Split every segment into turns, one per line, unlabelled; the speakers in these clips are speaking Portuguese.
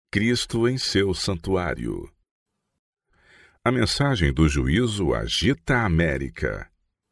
Cristo em seu santuário. A mensagem do juízo agita a América.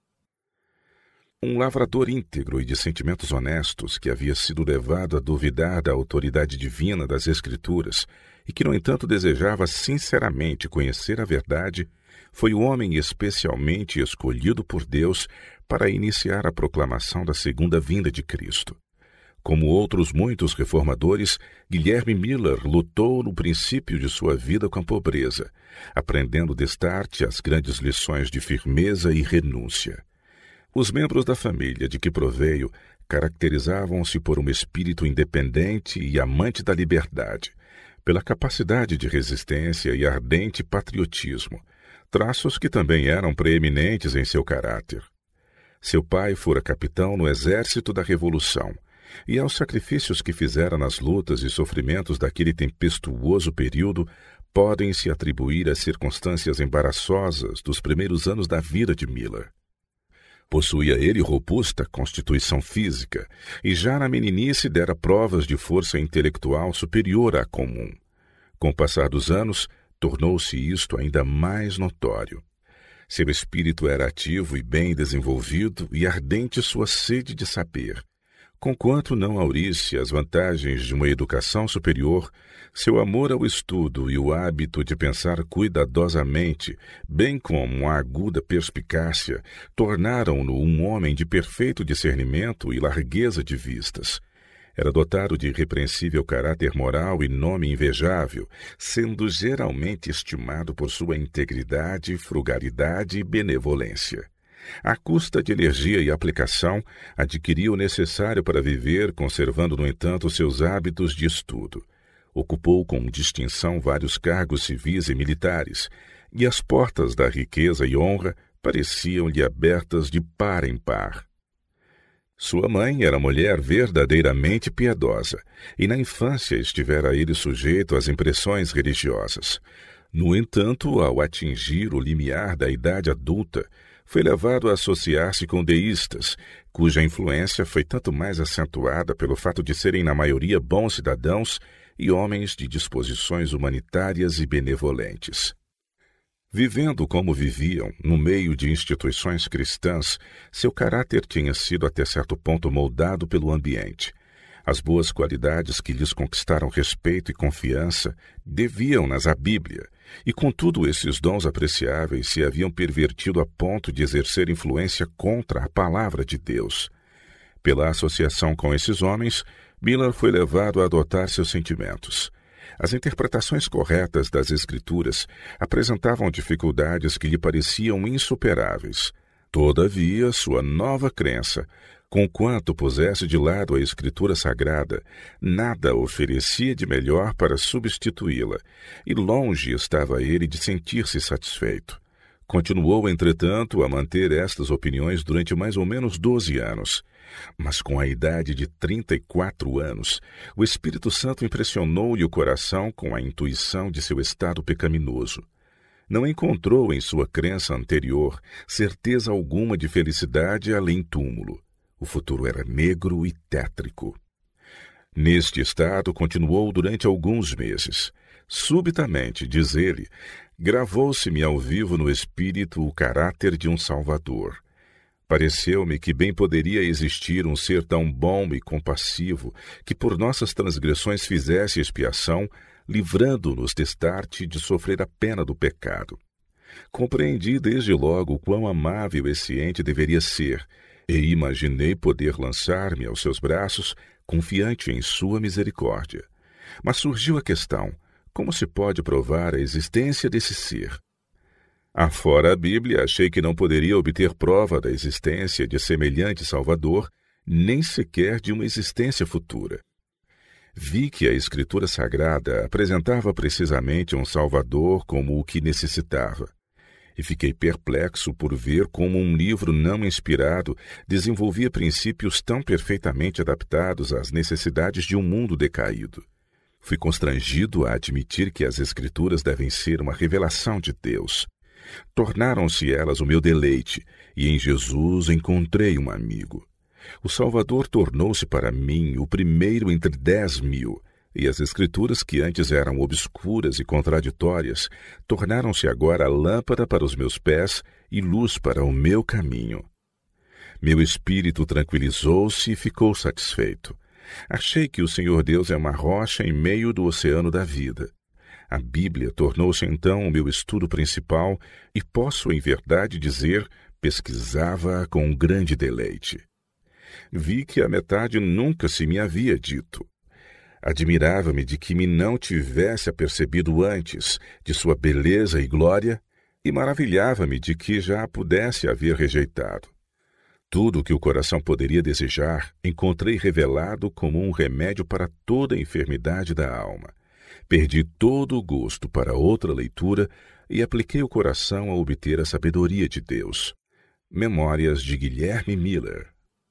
Um lavrador íntegro e de sentimentos honestos, que havia sido levado a duvidar da autoridade divina das Escrituras e que, no entanto, desejava sinceramente conhecer a verdade, foi o homem especialmente escolhido por Deus para iniciar a proclamação da segunda vinda de Cristo. Como outros muitos reformadores, Guilherme Miller lutou no princípio de sua vida com a pobreza, aprendendo destarte as grandes lições de firmeza e renúncia. Os membros da família de que proveio caracterizavam-se por um espírito independente e amante da liberdade, pela capacidade de resistência e ardente patriotismo, traços que também eram preeminentes em seu caráter. Seu pai fora capitão no exército da Revolução, e aos sacrifícios que fizera nas lutas e sofrimentos daquele tempestuoso período podem-se atribuir as circunstâncias embaraçosas dos primeiros anos da vida de Miller. Possuía ele robusta constituição física e já na meninice dera provas de força intelectual superior à comum. Com o passar dos anos, tornou-se isto ainda mais notório. Seu espírito era ativo e bem desenvolvido e ardente sua sede de saber. Conquanto não aurisse as vantagens de uma educação superior, seu amor ao estudo e o hábito de pensar cuidadosamente, bem como a aguda perspicácia, tornaram-no um homem de perfeito discernimento e largueza de vistas. Era dotado de irrepreensível caráter moral e nome invejável, sendo geralmente estimado por sua integridade, frugalidade e benevolência. À custa de energia e aplicação, adquiriu o necessário para viver, conservando, no entanto, seus hábitos de estudo. Ocupou com distinção vários cargos civis e militares, e as portas da riqueza e honra pareciam-lhe abertas de par em par. Sua mãe era mulher verdadeiramente piedosa, e na infância estivera ele sujeito às impressões religiosas. No entanto, ao atingir o limiar da idade adulta, foi levado a associar-se com deístas, cuja influência foi tanto mais acentuada pelo fato de serem na maioria bons cidadãos e homens de disposições humanitárias e benevolentes. Vivendo como viviam, no meio de instituições cristãs, seu caráter tinha sido até certo ponto moldado pelo ambiente. As boas qualidades que lhes conquistaram respeito e confiança deviam-nas à Bíblia, e contudo esses dons apreciáveis se haviam pervertido a ponto de exercer influência contra a palavra de Deus. Pela associação com esses homens, Miller foi levado a adotar seus sentimentos. As interpretações corretas das Escrituras apresentavam dificuldades que lhe pareciam insuperáveis. Todavia, sua nova crença, conquanto pusesse de lado a Escritura Sagrada, nada oferecia de melhor para substituí-la, e longe estava ele de sentir-se satisfeito. Continuou, entretanto, a manter estas opiniões durante mais ou menos 12 anos. Mas com a idade de 34 anos, o Espírito Santo impressionou-lhe o coração com a intuição de seu estado pecaminoso. Não encontrou em sua crença anterior certeza alguma de felicidade além túmulo. O futuro era negro e tétrico. Neste estado continuou durante alguns meses. Subitamente, diz ele, gravou-se-me ao vivo no espírito o caráter de um Salvador. Pareceu-me que bem poderia existir um ser tão bom e compassivo que por nossas transgressões fizesse expiação, livrando-nos destarte de sofrer a pena do pecado. Compreendi desde logo quão amável esse ente deveria ser, e imaginei poder lançar-me aos seus braços, confiante em sua misericórdia. Mas surgiu a questão: como se pode provar a existência desse ser? Afora a Bíblia, achei que não poderia obter prova da existência de semelhante Salvador, nem sequer de uma existência futura. Vi que a Escritura Sagrada apresentava precisamente um Salvador como o que necessitava. E fiquei perplexo por ver como um livro não inspirado desenvolvia princípios tão perfeitamente adaptados às necessidades de um mundo decaído. Fui constrangido a admitir que as Escrituras devem ser uma revelação de Deus. Tornaram-se elas o meu deleite, e em Jesus encontrei um amigo. O Salvador tornou-se para mim o primeiro entre 10.000, e as Escrituras, que antes eram obscuras e contraditórias, tornaram-se agora lâmpada para os meus pés e luz para o meu caminho. Meu espírito tranquilizou-se e ficou satisfeito. Achei que o Senhor Deus é uma rocha em meio do oceano da vida. A Bíblia tornou-se então o meu estudo principal e posso, em verdade, dizer, pesquisava-a com um grande deleite. Vi que a metade nunca se me havia dito. Admirava-me de que me não tivesse apercebido antes de sua beleza e glória, e maravilhava-me de que já a pudesse haver rejeitado. Tudo o que o coração poderia desejar, encontrei revelado como um remédio para toda a enfermidade da alma. Perdi todo o gosto para outra leitura e apliquei o coração a obter a sabedoria de Deus. Memórias de Guilherme Miller.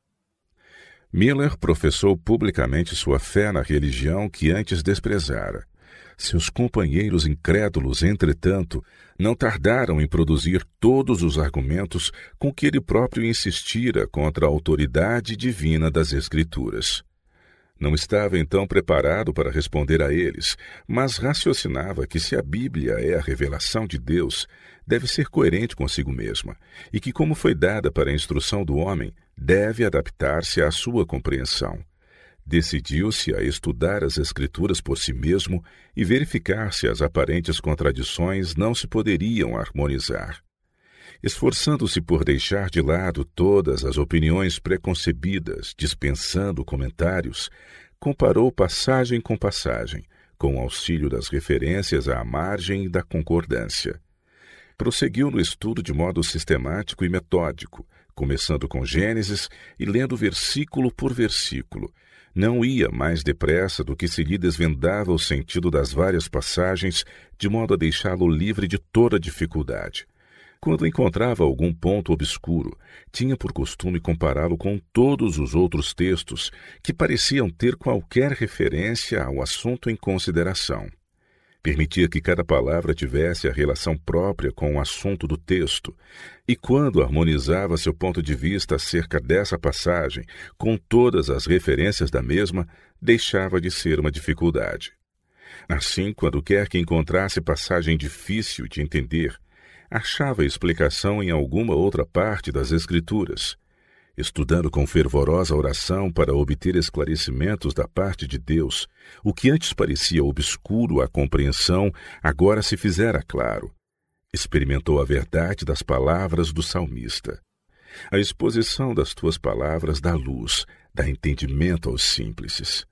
Miller professou publicamente sua fé na religião que antes desprezara. Seus companheiros incrédulos, entretanto, não tardaram em produzir todos os argumentos com que ele próprio insistira contra a autoridade divina das Escrituras. Não estava então preparado para responder a eles, mas raciocinava que se a Bíblia é a revelação de Deus, deve ser coerente consigo mesma, e que, como foi dada para a instrução do homem, deve adaptar-se à sua compreensão. Decidiu-se a estudar as Escrituras por si mesmo e verificar se as aparentes contradições não se poderiam harmonizar. Esforçando-se por deixar de lado todas as opiniões preconcebidas, dispensando comentários, comparou passagem com passagem, com o auxílio das referências à margem e da concordância. Prosseguiu no estudo de modo sistemático e metódico, começando com Gênesis e lendo versículo por versículo. Não ia mais depressa do que se lhe desvendava o sentido das várias passagens, de modo a deixá-lo livre de toda dificuldade. Quando encontrava algum ponto obscuro, tinha por costume compará-lo com todos os outros textos que pareciam ter qualquer referência ao assunto em consideração. Permitia que cada palavra tivesse a relação própria com o assunto do texto, e quando harmonizava seu ponto de vista acerca dessa passagem com todas as referências da mesma, deixava de ser uma dificuldade. Assim, quando quer que encontrasse passagem difícil de entender, achava explicação em alguma outra parte das Escrituras. Estudando com fervorosa oração para obter esclarecimentos da parte de Deus, o que antes parecia obscuro à compreensão, agora se fizera claro. Experimentou a verdade das palavras do salmista. A exposição das tuas palavras dá luz, dá entendimento aos simples.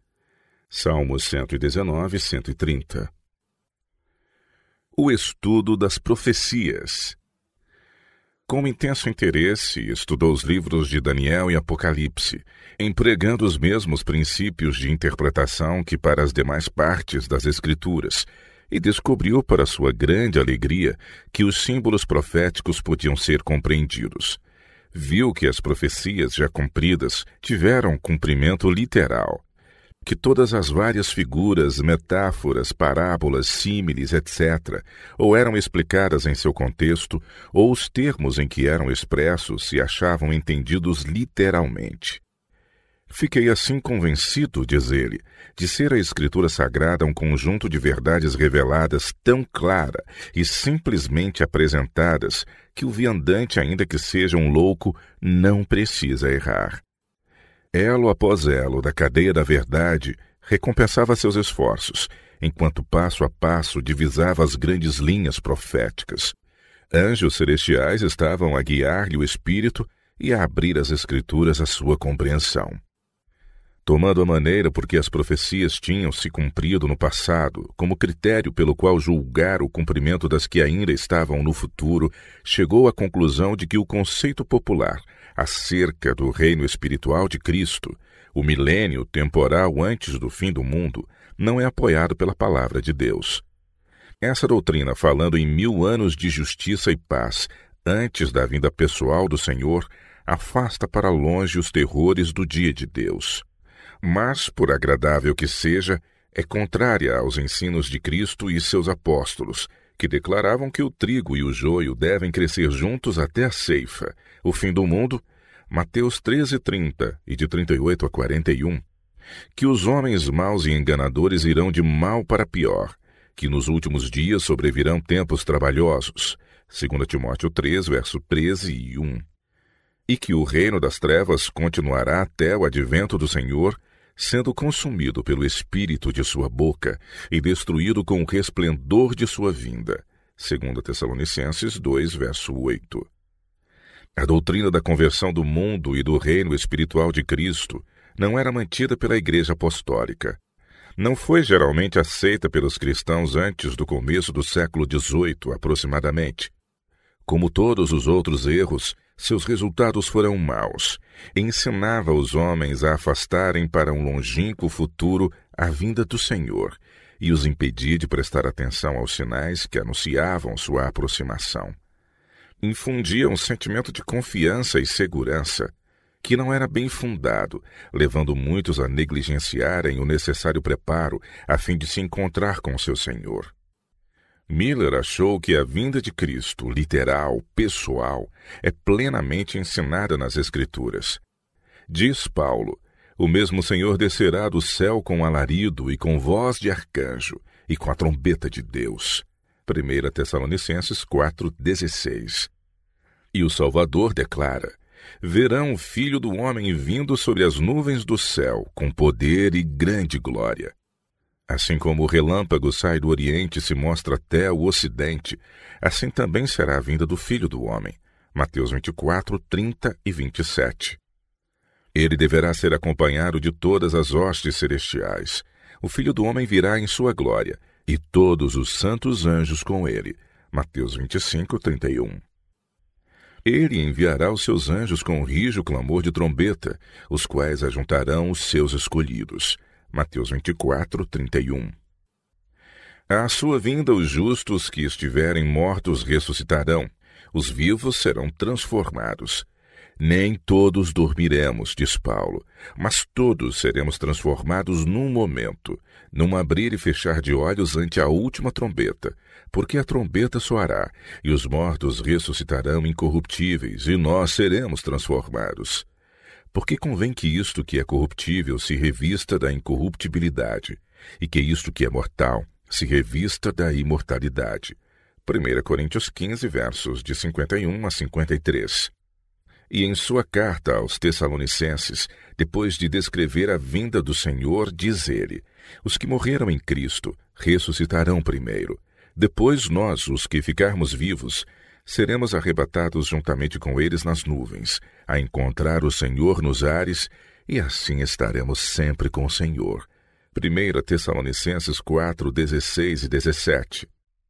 Salmos 119, 130. O estudo das profecias. Com intenso interesse, estudou os livros de Daniel e Apocalipse, empregando os mesmos princípios de interpretação que para as demais partes das Escrituras, e descobriu, para sua grande alegria, que os símbolos proféticos podiam ser compreendidos. Viu que as profecias já cumpridas tiveram cumprimento literal, que todas as várias figuras, metáforas, parábolas, símiles, etc., ou eram explicadas em seu contexto, ou os termos em que eram expressos se achavam entendidos literalmente. Fiquei assim convencido, diz ele, de ser a Escritura Sagrada um conjunto de verdades reveladas tão clara e simplesmente apresentadas que o viandante, ainda que seja um louco, não precisa errar. Elo após elo da cadeia da verdade recompensava seus esforços, enquanto passo a passo divisava as grandes linhas proféticas. Anjos celestiais estavam a guiar-lhe o espírito e a abrir as Escrituras à sua compreensão. Tomando a maneira por que as profecias tinham se cumprido no passado, como critério pelo qual julgar o cumprimento das que ainda estavam no futuro, chegou à conclusão de que o conceito popular acerca do reino espiritual de Cristo, o milênio temporal antes do fim do mundo, não é apoiado pela palavra de Deus. Essa doutrina, falando em 1000 anos de justiça e paz antes da vinda pessoal do Senhor, afasta para longe os terrores do dia de Deus. Mas, por agradável que seja, é contrária aos ensinos de Cristo e seus apóstolos, que declaravam que o trigo e o joio devem crescer juntos até a ceifa, o fim do mundo, Mateus 13:30 e de 38 a 41, que os homens maus e enganadores irão de mal para pior, que nos últimos dias sobrevirão tempos trabalhosos, 2 Timóteo 3, verso 13 e 1, e que o reino das trevas continuará até o advento do Senhor, sendo consumido pelo espírito de sua boca e destruído com o resplendor de sua vinda, 2 Tessalonicenses 2, verso 8. A doutrina da conversão do mundo e do reino espiritual de Cristo não era mantida pela Igreja Apostólica. Não foi geralmente aceita pelos cristãos antes do começo do século XVIII, aproximadamente. Como todos os outros erros, seus resultados foram maus. Ensinava os homens a afastarem para um longínquo futuro a vinda do Senhor e os impedia de prestar atenção aos sinais que anunciavam sua aproximação. Infundia um sentimento de confiança e segurança que não era bem fundado, levando muitos a negligenciarem o necessário preparo a fim de se encontrar com seu Senhor. Miller achou que a vinda de Cristo, literal, pessoal, é plenamente ensinada nas Escrituras. Diz Paulo: o mesmo Senhor descerá do céu com alarido e com voz de arcanjo e com a trombeta de Deus. 1 Tessalonicenses 4,16. E o Salvador declara: verão o Filho do Homem vindo sobre as nuvens do céu, com poder e grande glória. Assim como o relâmpago sai do Oriente e se mostra até o Ocidente, assim também será a vinda do Filho do Homem. Mateus 24, 30 e 27. Ele deverá ser acompanhado de todas as hostes celestiais. O Filho do Homem virá em sua glória, e todos os santos anjos com ele. Mateus 25, 31. Ele enviará os seus anjos com rijo clamor de trombeta, os quais ajuntarão os seus escolhidos. Mateus 24, 31. À sua vinda, os justos que estiverem mortos ressuscitarão, os vivos serão transformados. Nem todos dormiremos, diz Paulo, mas todos seremos transformados num momento, num abrir e fechar de olhos ante a última trombeta, porque a trombeta soará, e os mortos ressuscitarão incorruptíveis, e nós seremos transformados. Porque convém que isto que é corruptível se revista da incorruptibilidade, e que isto que é mortal se revista da imortalidade. 1 Coríntios 15, versos de 51 a 53. E em sua carta aos Tessalonicenses, depois de descrever a vinda do Senhor, diz ele: os que morreram em Cristo ressuscitarão primeiro. Depois nós, os que ficarmos vivos, seremos arrebatados juntamente com eles nas nuvens, a encontrar o Senhor nos ares, e assim estaremos sempre com o Senhor. 1 Tessalonicenses 4, 16 e 17.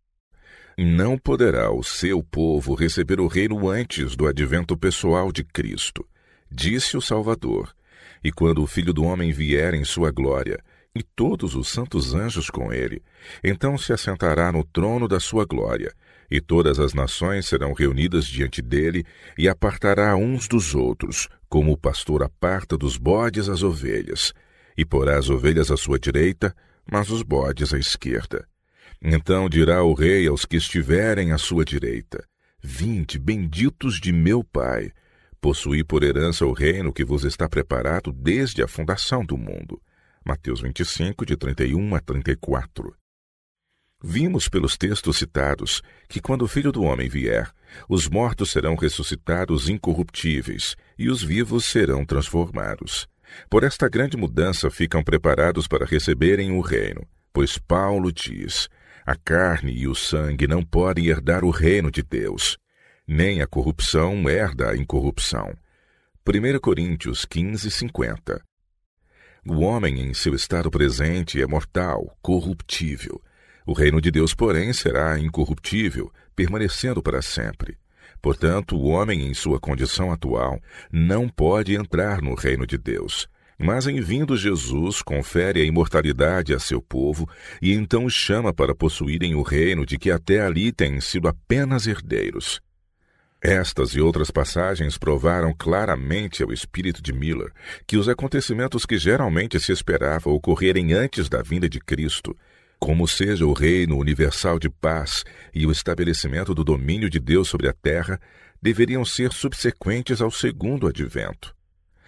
Não poderá o seu povo receber o reino antes do advento pessoal de Cristo, disse o Salvador. E quando o Filho do Homem vier em sua glória, e todos os santos anjos com ele, então se assentará no trono da sua glória, e todas as nações serão reunidas diante dele, e apartará uns dos outros, como o pastor aparta dos bodes as ovelhas, e porá as ovelhas à sua direita, mas os bodes à esquerda. Então dirá o rei aos que estiverem à sua direita: vinde, benditos de meu Pai, possuí por herança o reino que vos está preparado desde a fundação do mundo. Mateus 25, de 31 a 34. Vimos pelos textos citados que quando o Filho do Homem vier, os mortos serão ressuscitados incorruptíveis e os vivos serão transformados. Por esta grande mudança ficam preparados para receberem o reino, pois Paulo diz: a carne e o sangue não podem herdar o reino de Deus, nem a corrupção herda a incorrupção. 1 Coríntios 15, 50. O homem em seu estado presente é mortal, corruptível. O reino de Deus, porém, será incorruptível, permanecendo para sempre. Portanto, o homem em sua condição atual não pode entrar no reino de Deus. Mas em vindo Jesus, confere a imortalidade a seu povo e então os chama para possuírem o reino de que até ali têm sido apenas herdeiros. Estas e outras passagens provaram claramente ao espírito de Miller que os acontecimentos que geralmente se esperava ocorrerem antes da vinda de Cristo, como seja o reino universal de paz e o estabelecimento do domínio de Deus sobre a terra, deveriam ser subsequentes ao segundo advento.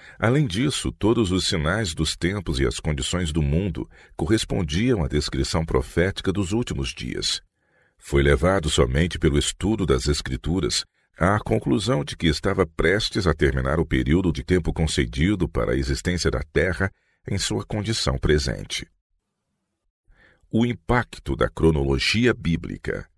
Além disso, todos os sinais dos tempos e as condições do mundo correspondiam à descrição profética dos últimos dias. Foi levado somente pelo estudo das Escrituras à conclusão de que estava prestes a terminar o período de tempo concedido para a existência da Terra em sua condição presente. O impacto da cronologia bíblica.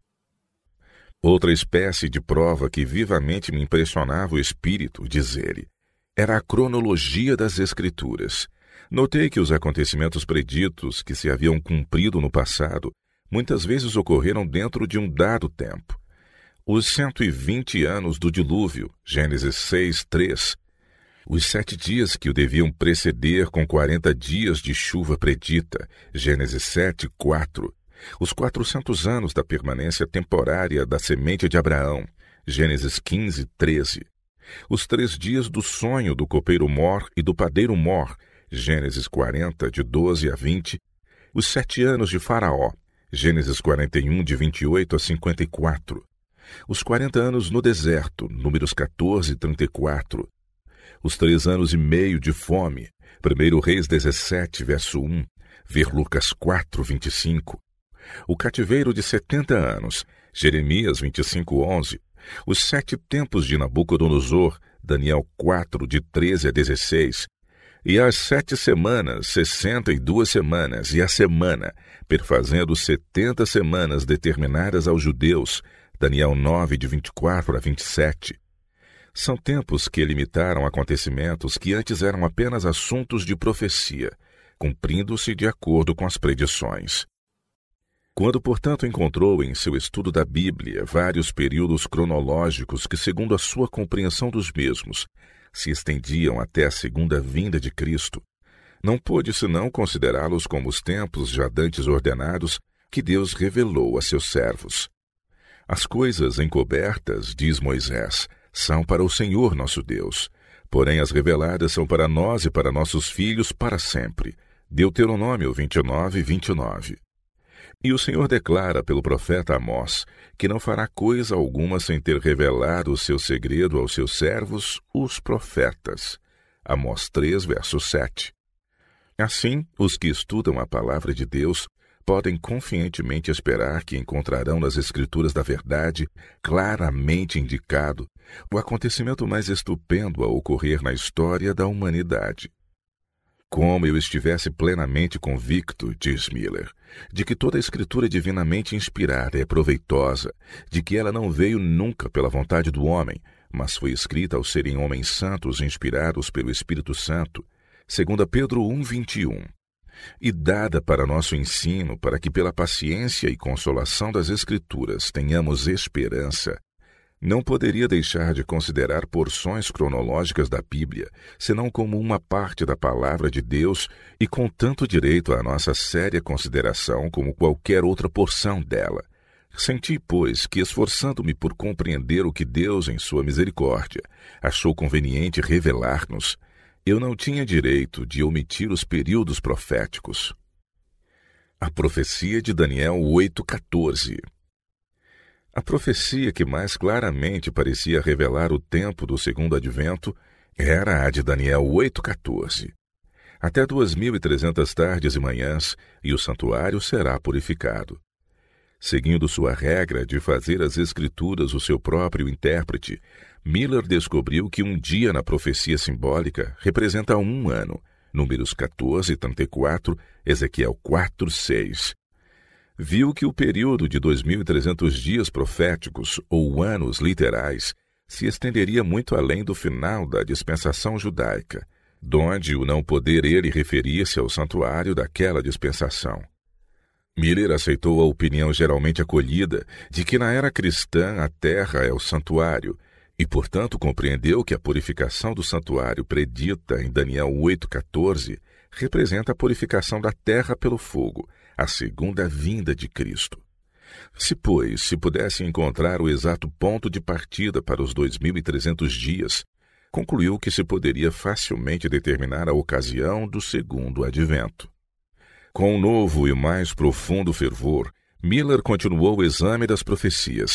Outra espécie de prova que vivamente me impressionava o espírito, diz ele, era a cronologia das Escrituras. Notei que os acontecimentos preditos que se haviam cumprido no passado muitas vezes ocorreram dentro de um dado tempo. Os 120 anos do dilúvio, Gênesis 6:3. Os 7 dias que o deviam preceder com 40 dias de chuva predita, Gênesis 7:4. Os 400 anos da permanência temporária da semente de Abraão, Gênesis 15:13. Os 3 dias do sonho do copeiro Mor e do padeiro Mor, Gênesis 40, de 12 a 20. Os 7 anos de Faraó, Gênesis 41, de 28 a 54. Os 40 anos no deserto, Números 14 e 34. Os 3 anos e meio de fome, 1 Reis 17, verso 1, ver Lucas 4, 25. O cativeiro de 70 anos, Jeremias 25, 11. Os 7 tempos de Nabucodonosor, Daniel 4, de 13 a 16. E as 7 semanas, 62 semanas, e a semana, perfazendo 70 semanas determinadas aos judeus, Daniel 9, de 24 a 27. São tempos que limitaram acontecimentos que antes eram apenas assuntos de profecia, cumprindo-se de acordo com as predições. Quando, portanto, encontrou em seu estudo da Bíblia vários períodos cronológicos que, segundo a sua compreensão dos mesmos, se estendiam até a segunda vinda de Cristo, não pôde senão considerá-los como os tempos já dantes ordenados que Deus revelou a seus servos. As coisas encobertas, diz Moisés, são para o Senhor nosso Deus, porém as reveladas são para nós e para nossos filhos para sempre. Deuteronômio 29, 29. E o Senhor declara pelo profeta Amós que não fará coisa alguma sem ter revelado o seu segredo aos seus servos, os profetas. Amós 3, verso 7. Assim, os que estudam a palavra de Deus podem confiantemente esperar que encontrarão nas Escrituras da verdade, claramente indicado, o acontecimento mais estupendo a ocorrer na história da humanidade. Como eu estivesse plenamente convicto, diz Miller, de que toda a Escritura divinamente inspirada é proveitosa, de que ela não veio nunca pela vontade do homem, mas foi escrita ao serem homens santos inspirados pelo Espírito Santo, 2 Pedro 1:21, e dada para nosso ensino, para que pela paciência e consolação das Escrituras tenhamos esperança, não poderia deixar de considerar porções cronológicas da Bíblia, senão como uma parte da palavra de Deus e com tanto direito à nossa séria consideração como qualquer outra porção dela. Senti, pois, que esforçando-me por compreender o que Deus, em sua misericórdia, achou conveniente revelar-nos, eu não tinha direito de omitir os períodos proféticos. A profecia de Daniel 8:14. A profecia que mais claramente parecia revelar o tempo do segundo advento era a de Daniel 8:14. Até 2.300 tardes e manhãs, e o santuário será purificado. Seguindo sua regra de fazer as Escrituras o seu próprio intérprete, Miller descobriu que um dia na profecia simbólica representa 1 ano, Números 14:34, Ezequiel 4:6. Viu que o período de 2.300 dias proféticos, ou anos literais, se estenderia muito além do final da dispensação judaica, donde o não poder ele referir-se ao santuário daquela dispensação. Miller aceitou a opinião geralmente acolhida de que na era cristã a terra é o santuário, e portanto compreendeu que a purificação do santuário predita em Daniel 8:14 representa a purificação da terra pelo fogo, a segunda vinda de Cristo. Se, pois, se pudesse encontrar o exato ponto de partida para os 2.300 dias, concluiu que se poderia facilmente determinar a ocasião do segundo advento. Com um novo e mais profundo fervor, Miller continuou o exame das profecias,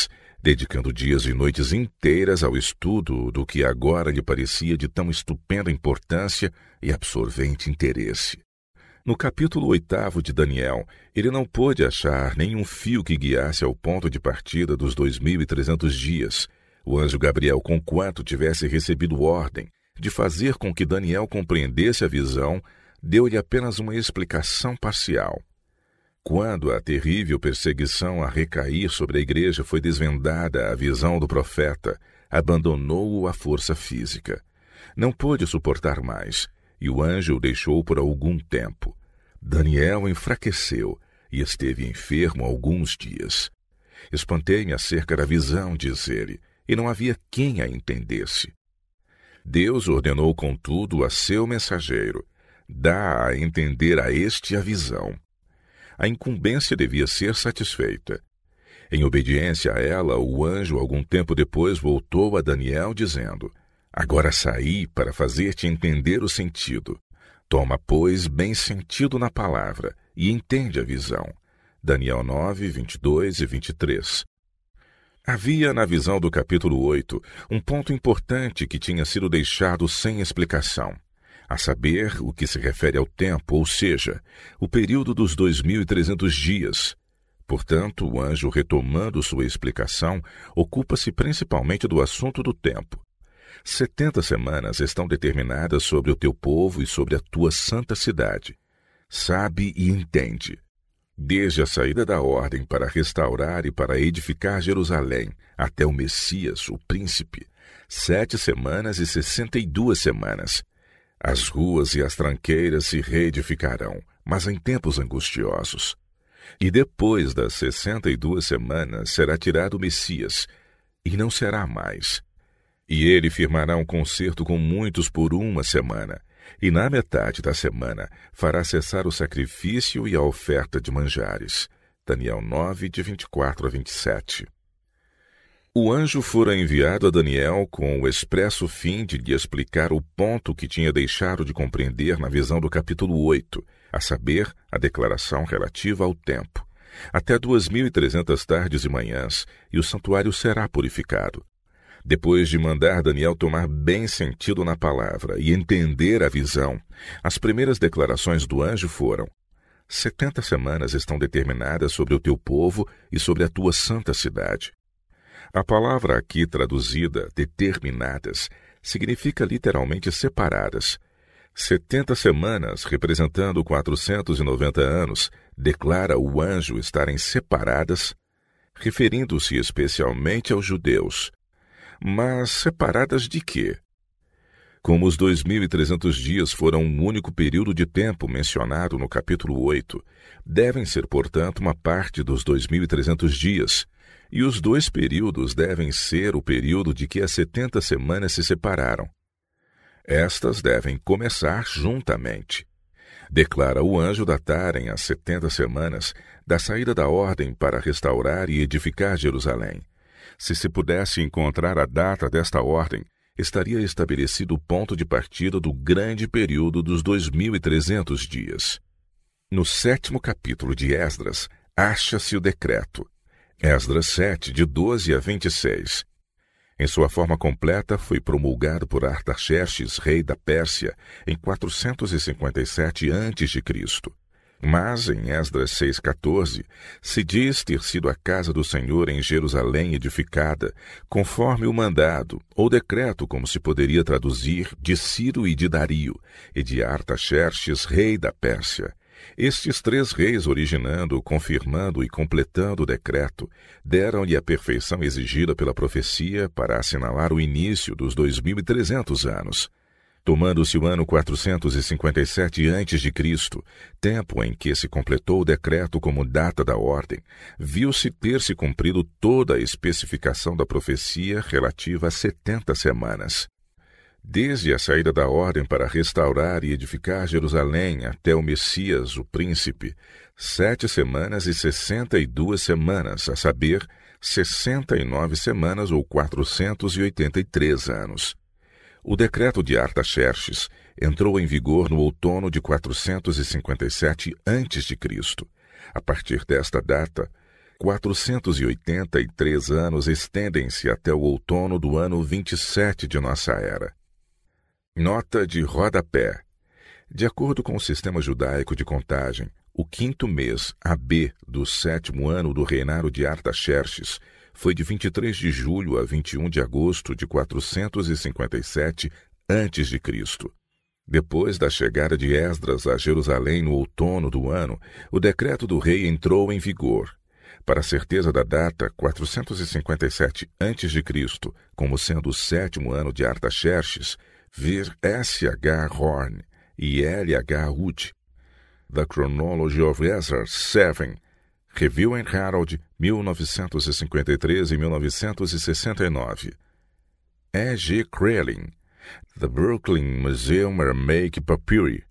dedicando dias e noites inteiras ao estudo do que agora lhe parecia de tão estupenda importância e absorvente interesse. No capítulo 8 de Daniel, ele não pôde achar nenhum fio que guiasse ao ponto de partida dos 2.300 dias. O anjo Gabriel, conquanto tivesse recebido ordem de fazer com que Daniel compreendesse a visão, deu-lhe apenas uma explicação parcial. Quando a terrível perseguição a recair sobre a igreja foi desvendada a visão do profeta, abandonou-o à força física. Não pôde suportar mais, e o anjo o deixou por algum tempo. Daniel enfraqueceu e esteve enfermo alguns dias. Espantei-me acerca da visão, diz ele, e não havia quem a entendesse. Deus ordenou, contudo, a seu mensageiro: dá a entender a este a visão. A incumbência devia ser satisfeita. Em obediência a ela, o anjo, algum tempo depois, voltou a Daniel, dizendo: agora saí para fazer-te entender o sentido. Toma, pois, bem sentido na palavra e entende a visão. Daniel 9, 22 e 23. Havia na visão do capítulo 8 um ponto importante que tinha sido deixado sem explicação, a saber, o que se refere ao tempo, ou seja, o período dos 2.300 dias. Portanto, o anjo, retomando sua explicação, ocupa-se principalmente do assunto do tempo. 70 semanas estão determinadas sobre o teu povo e sobre a tua santa cidade. Sabe e entende. Desde a saída da ordem para restaurar e para edificar Jerusalém até o Messias, o príncipe, 7 semanas e 62 semanas. As ruas e as tranqueiras se reedificarão, mas em tempos angustiosos. E depois das 62 semanas será tirado o Messias, e não será mais. E ele firmará um concerto com muitos por 1 semana, e na metade da semana fará cessar o sacrifício e a oferta de manjares. Daniel 9, de 24 a 27. O anjo fora enviado a Daniel com o expresso fim de lhe explicar o ponto que tinha deixado de compreender na visão do capítulo 8, a saber, a declaração relativa ao tempo. Até 2.300 tardes e manhãs, e o santuário será purificado. Depois de mandar Daniel tomar bem sentido na palavra e entender a visão, as primeiras declarações do anjo foram: 70 semanas estão determinadas sobre o teu povo e sobre a tua santa cidade. A palavra aqui traduzida, determinadas, significa literalmente separadas. 70 semanas, representando 490 anos, declara o anjo estarem separadas, referindo-se especialmente aos judeus. Mas separadas de quê? Como os 2.300 dias foram um único período de tempo mencionado no capítulo 8, devem ser, portanto, uma parte dos 2.300 dias, e os 2 períodos devem ser o período de que as 70 semanas se separaram. Estas devem começar juntamente. Declara o anjo datarem as 70 semanas da saída da ordem para restaurar e edificar Jerusalém. Se se pudesse encontrar a data desta ordem, estaria estabelecido o ponto de partida do grande período dos 2.300 dias. No 7º capítulo de Esdras, acha-se o decreto. Esdras 7, de 12 a 26. Em sua forma completa, foi promulgado por Artaxerxes, rei da Pérsia, em 457 a.C. Mas, em Esdras 6,14, se diz ter sido a casa do Senhor em Jerusalém edificada, conforme o mandado, ou decreto, como se poderia traduzir, de Ciro e de Dario, e de Artaxerxes, rei da Pérsia. Estes 3 reis, originando, confirmando e completando o decreto, deram-lhe a perfeição exigida pela profecia para assinalar o início dos 2.300 anos. Tomando-se o ano 457 a.C., tempo em que se completou o decreto como data da ordem, viu-se ter-se cumprido toda a especificação da profecia relativa a 70 semanas. Desde a saída da ordem para restaurar e edificar Jerusalém até o Messias, o príncipe, 7 semanas e 62 semanas, a saber, 69 semanas ou 483 anos. O decreto de Artaxerxes entrou em vigor no outono de 457 a.C. A partir desta data, 483 anos estendem-se até o outono do ano 27 de nossa era. Nota de rodapé. De acordo com o sistema judaico de contagem, o 5º mês, AB, do 7º ano do reinado de Artaxerxes, foi de 23 de julho a 21 de agosto de 457 a.C. Depois da chegada de Esdras a Jerusalém no outono do ano, o decreto do rei entrou em vigor. Para a certeza da data, 457 a.C., como sendo o 7º ano de Artaxerxes, ver S.H. Horn e L.H. Wood, The Chronology of Ezra 7, Review and Herald, 1953 e 1969. E.G. Krelin, The Brooklyn Museum Aramaic Papyri,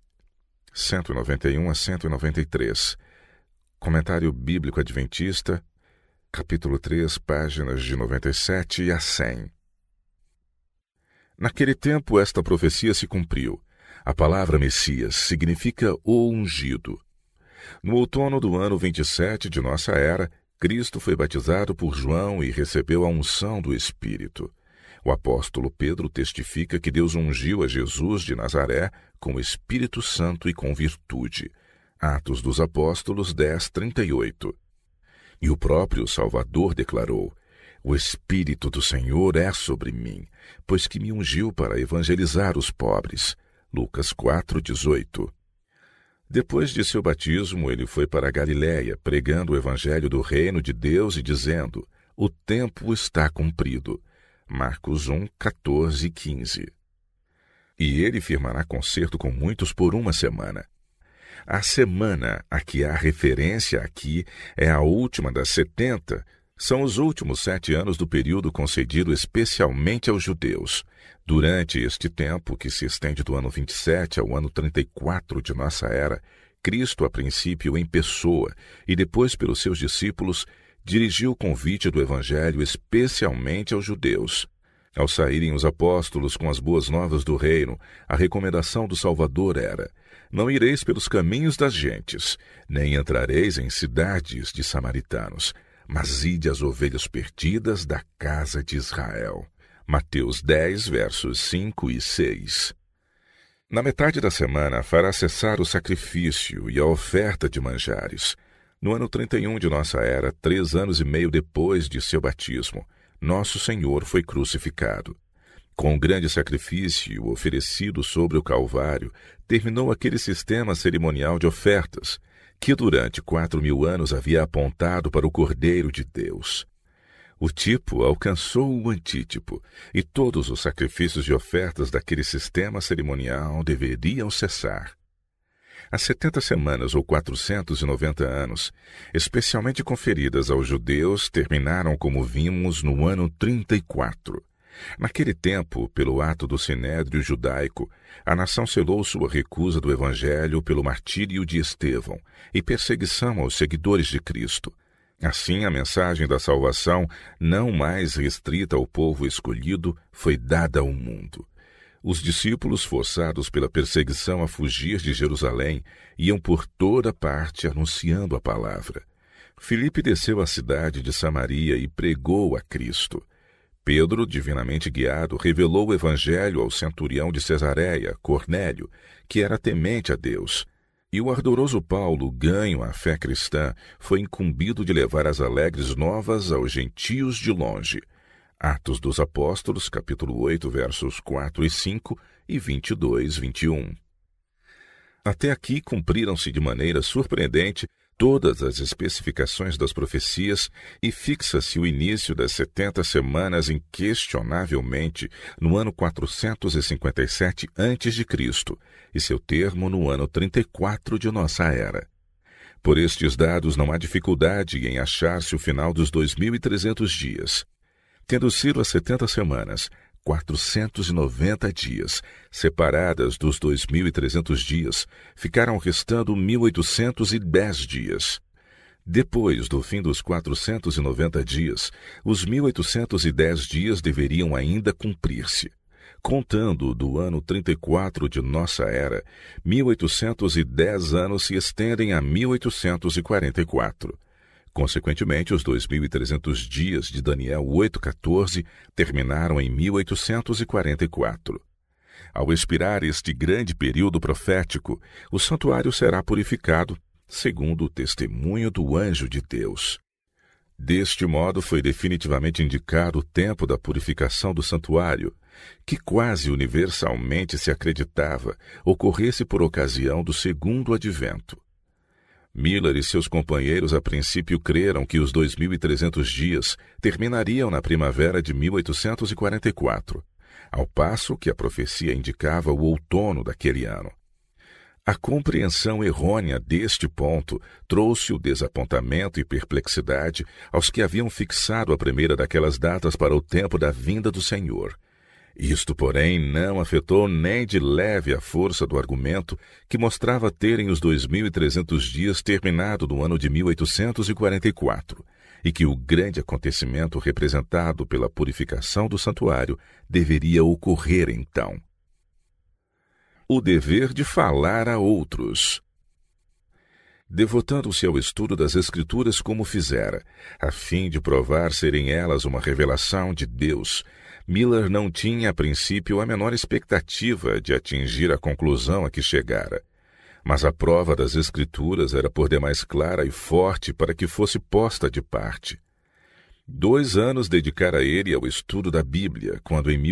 191 a 193. Comentário Bíblico Adventista, capítulo 3, páginas de 97 a 100. Naquele tempo esta profecia se cumpriu. A palavra Messias significa o ungido. No outono do ano 27 de nossa era, Cristo foi batizado por João e recebeu a unção do Espírito. O apóstolo Pedro testifica que Deus ungiu a Jesus de Nazaré com o Espírito Santo e com virtude. Atos dos Apóstolos 10:38. E o próprio Salvador declarou: O Espírito do Senhor é sobre mim, pois que me ungiu para evangelizar os pobres. Lucas 4:18. Depois de seu batismo, ele foi para a Galiléia, pregando o evangelho do reino de Deus e dizendo: O tempo está cumprido. Marcos 1:14 e 15. E ele firmará concerto com muitos por uma semana. A semana a que há referência aqui é a última das 70, são os últimos 7 anos do período concedido especialmente aos judeus. Durante este tempo, que se estende do ano 27 ao ano 34 de nossa era, Cristo, a princípio em pessoa e depois pelos seus discípulos, dirigiu o convite do Evangelho especialmente aos judeus. Ao saírem os apóstolos com as boas novas do reino, a recomendação do Salvador era: Não ireis pelos caminhos das gentes, nem entrareis em cidades de samaritanos, mas ide às ovelhas perdidas da casa de Israel. Mateus 10, versos 5 e 6. Na metade da semana fará cessar o sacrifício e a oferta de manjares. No ano 31 de nossa era, 3 anos e meio depois de seu batismo, nosso Senhor foi crucificado. Com um grande sacrifício oferecido sobre o Calvário, terminou aquele sistema cerimonial de ofertas, que durante 4.000 anos havia apontado para o Cordeiro de Deus. O tipo alcançou o antítipo, e todos os sacrifícios de ofertas daquele sistema cerimonial deveriam cessar. As 70 semanas ou 490 anos, especialmente conferidas aos judeus, terminaram, como vimos, no ano 34. Naquele tempo, pelo ato do Sinédrio judaico, a nação selou sua recusa do Evangelho pelo martírio de Estevão e perseguição aos seguidores de Cristo. Assim, a mensagem da salvação, não mais restrita ao povo escolhido, foi dada ao mundo. Os discípulos, forçados pela perseguição a fugir de Jerusalém, iam por toda parte anunciando a palavra. Filipe desceu à cidade de Samaria e pregou a Cristo. Pedro, divinamente guiado, revelou o evangelho ao centurião de Cesareia, Cornélio, que era temente a Deus. E o ardoroso Paulo, ganho à fé cristã, foi incumbido de levar as alegres novas aos gentios de longe. Atos dos Apóstolos, capítulo 8, versos 4 e 5 e 22, 21. Até aqui cumpriram-se de maneira surpreendente todas as especificações das profecias e fixa-se o início das 70 semanas inquestionavelmente no ano 457 a.C. e seu termo no ano 34 de nossa era. Por estes dados não há dificuldade em achar-se o final dos 2.300 dias. Tendo sido as 70 semanas, 490 dias, separadas dos 2.300 dias, ficaram restando 1.810 dias. Depois do fim dos 490 dias, os 1.810 dias deveriam ainda cumprir-se. Contando do ano 34 de nossa era, 1.810 anos se estendem a 1.844. Consequentemente, os 2.300 dias de Daniel 8,14 terminaram em 1844. Ao expirar este grande período profético, o santuário será purificado, segundo o testemunho do anjo de Deus. Deste modo, foi definitivamente indicado o tempo da purificação do santuário, que quase universalmente se acreditava ocorresse por ocasião do segundo advento. Miller e seus companheiros a princípio creram que os 2.300 dias terminariam na primavera de 1844, ao passo que a profecia indicava o outono daquele ano. A compreensão errônea deste ponto trouxe o desapontamento e perplexidade aos que haviam fixado a primeira daquelas datas para o tempo da vinda do Senhor. Isto, porém, não afetou nem de leve a força do argumento que mostrava terem os 2.300 dias terminado no ano de 1844 e que o grande acontecimento representado pela purificação do santuário deveria ocorrer então. O dever de falar a outros. Devotando-se ao estudo das Escrituras como fizera, a fim de provar serem elas uma revelação de Deus, Miller não tinha a princípio a menor expectativa de atingir a conclusão a que chegara. Mas a prova das Escrituras era por demais clara e forte para que fosse posta de parte. 2 anos dedicara ele ao estudo da Bíblia, quando em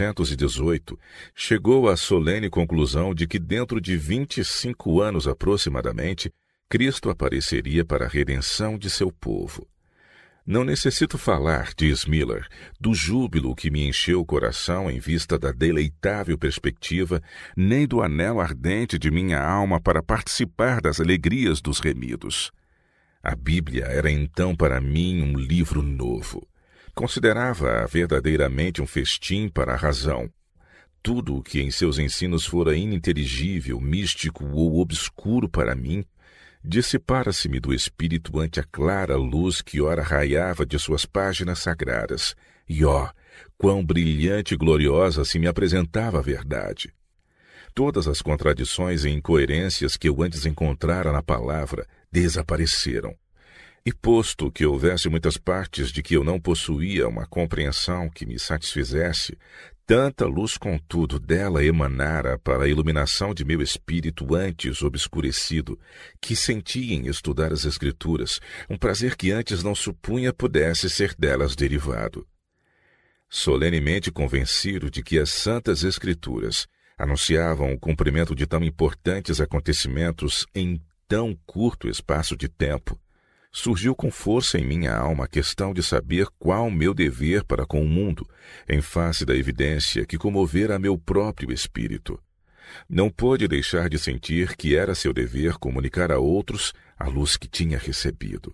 1818 chegou à solene conclusão de que dentro de 25 anos aproximadamente, Cristo apareceria para a redenção de seu povo. Não necessito falar, diz Miller, do júbilo que me encheu o coração em vista da deleitável perspectiva, nem do anelo ardente de minha alma para participar das alegrias dos remidos. A Bíblia era então para mim um livro novo. Considerava-a verdadeiramente um festim para a razão. Tudo o que em seus ensinos fora ininteligível, místico ou obscuro para mim, dissipara-se-me do espírito ante a clara luz que ora raiava de suas páginas sagradas, e quão brilhante e gloriosa se me apresentava a verdade. Todas as contradições e incoerências que eu antes encontrara na palavra desapareceram. E posto que houvesse muitas partes de que eu não possuía uma compreensão que me satisfizesse, tanta luz, contudo, dela emanara para a iluminação de meu espírito antes obscurecido, que sentia em estudar as Escrituras um prazer que antes não supunha pudesse ser delas derivado. Solenemente convencido de que as Santas Escrituras anunciavam o cumprimento de tão importantes acontecimentos em tão curto espaço de tempo, surgiu com força em minha alma a questão de saber qual o meu dever para com o mundo, em face da evidência que comovera meu próprio espírito. Não pôde deixar de sentir que era seu dever comunicar a outros a luz que tinha recebido.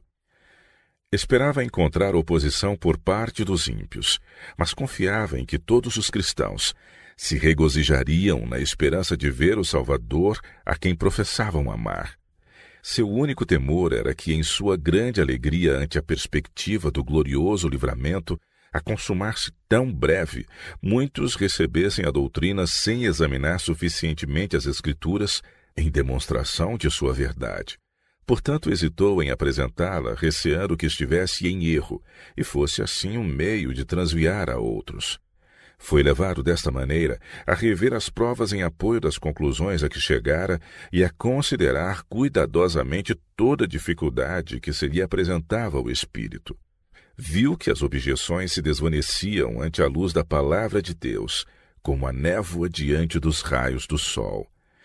Esperava encontrar oposição por parte dos ímpios, mas confiava em que todos os cristãos se regozijariam na esperança de ver o Salvador a quem professavam amar. Seu único temor era que, em sua grande alegria ante a perspectiva do glorioso livramento, a consumar-se tão breve, muitos recebessem a doutrina sem examinar suficientemente as Escrituras em demonstração de sua verdade. Portanto, hesitou em apresentá-la, receando que estivesse em erro, e fosse assim um meio de transviar a outros. Foi levado desta maneira a rever as provas em apoio das conclusões a que chegara e a considerar cuidadosamente toda a dificuldade que se lhe apresentava ao espírito. Viu que as objeções se desvaneciam ante a luz da palavra de Deus, como a névoa diante dos raios do sol.